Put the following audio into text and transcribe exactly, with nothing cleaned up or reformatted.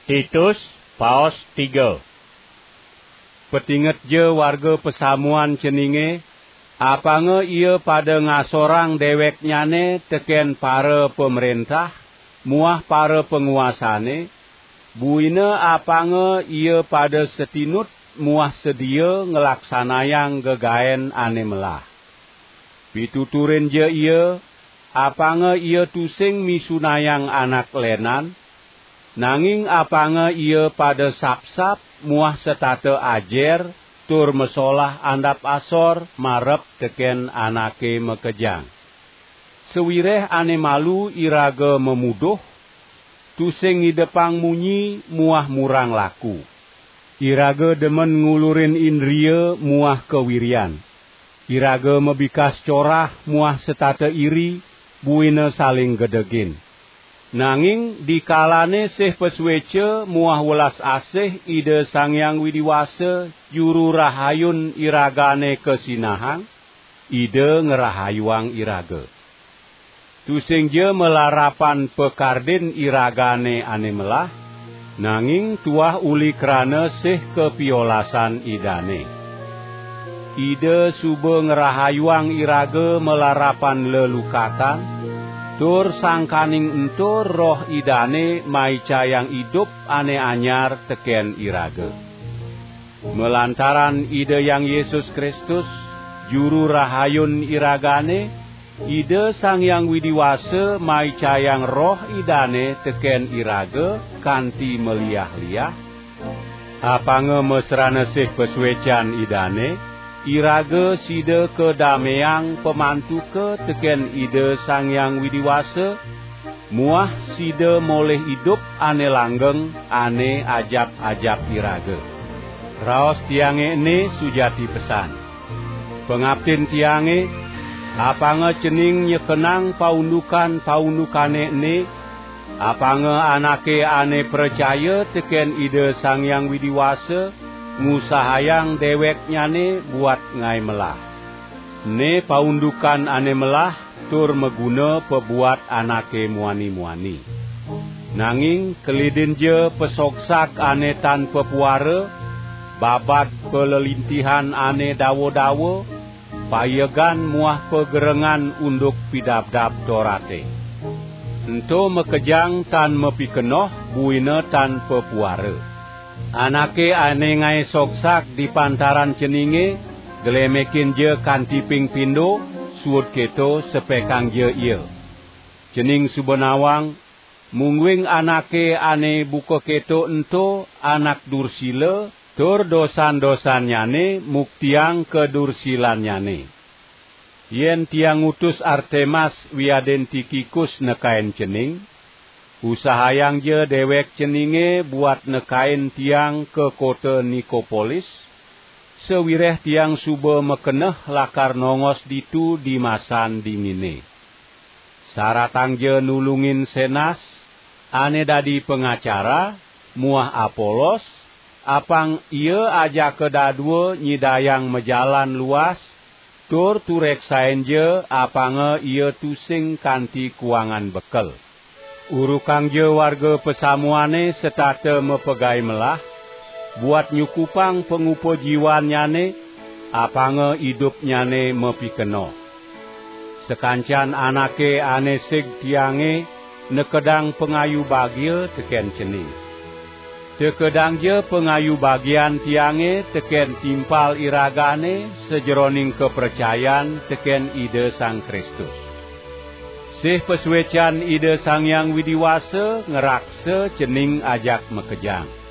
Titus, paos tiga. Petinget je warga pesamuan ceninge, apange ia pada ngasorang deweknyane teken para pemerintah, muah para penguasane, buina apange ia pada setinut muah sedia ngelaksanayang gegaen ane melah. Pituturin je ia, apange ia tusing misunayang anak lenan, nanging apange ia pada sap-sap muah setata ajer, tur mesolah andap asor marep teken anake mekejang. Sewireh ane malu iraga memuduh, tusing idepang munyi muah murang laku. Iraga demen ngulurin indria muah kewirian. Iraga mebikas corah muah setata iri, buina saling gedegin. Nanging dikalane sih peswece muah welas asih ide Sangyang Widiwasa juru rahayun iragane kesinahang, ide ngerahayuang iraga. Tusing je melarapan pekardin iragane ane melah, nanging tuah uli kerana sih kepiolasan idane. Ide suba ngerahayuang iraga melarapan lelukatan, tur sangkaning entur roh idane maica yang hidup ane anyar teken iraga. Melantaran ide yang Yesus Kristus, juru rahayun iragane, ide Sangyang Widiwasa maica yang roh idane teken iraga kanti meliah-liah, apange mesrana sih peswecan idane, iraga sida kedameyang pemantuke teken ide Sangyang Widiwasa, muah sida moleh hidup ane langgeng ane ajab-ajab iraga. Raos tiange ini sujati pesan. Pengabdin tiange, apange cening nyekenang paundukan-paundukane ini, apange anake ane percaya teken ide Sangyang Widiwasa, ngusahayang deweknyane buat ngai melah. Ne paundukan ane melah tur meguna pebuat anake muani-muani. Nanging kelidin je pesoksak ane tan pepuara, babat pelelintihan ane dawo-dawo, payegan muah pegerengan unduk pidabdab torate. Ento mekejang tan mepikenoh buina tan pepuara. Anake ane ngai soksak di pantaran ceninge, gelemekin je kanti ping pindo, suut keto sepekang je ia. Cening subenawang, mungwing anake ane buka keto ento anak dursila, tur dosan-dosanyane muktiang kedursilanyane. Yen tiang utus Artemas wiaden Tikikus nekain cening, usahayang je dewek ceninge buat nekain tiang ke kota Nikopolis, sewireh tiang suba mekeneh lakar nongos ditu di masan dingine. Saratang je nulungin Senas, ane dadi pengacara, muah Apolos, apang ia aja kedadua nyidayang mejalan luas, tur tureksain je apange ia tusing kanti kuangan bekel. Urukang je warga pesamuane setata mepegai melah, buat nyukupang pengupo jiwanyane, apange hidupnyane mepikeno. Sekancan anake ane sig tiange, nekedang pengayu bagil teken cening. Tekedang je pengayu bagian tiange teken timpal iragane sejeroning kepercayaan teken ide Sang Kristus. Sih peswecan ide Sangyang Widiwasa ngerakse cening ajak mekejang.